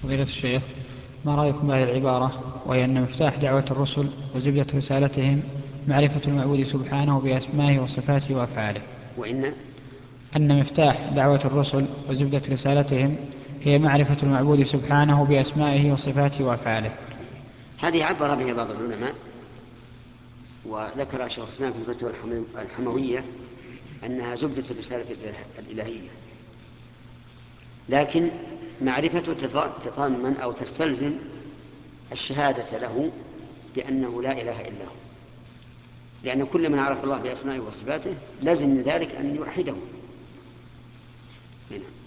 فضيلة الشيخ، ما رأيكم بهذه العبارة وهي أن مفتاح دعوة الرسل وزبدة رسالتهم معرفة المعبود سبحانه بأسمائه وصفاته وأفعاله؟ وإن أن مفتاح دعوة الرسل وزبدة رسالتهم هي معرفة المعبود سبحانه بأسمائه وصفاته وأفعاله. هذه عبر بها بعض العلماء، وذكر شيخ الإسلام في الفتوى الحموية أنها زبدة الرسالة الإلهية، لكن معرفة تتضمن أو تستلزم الشهادة له بأنه لا إله إلا هو، لأن كل من عرف الله بأسمائه وصفاته لازم من ذلك أن يوحده. هنا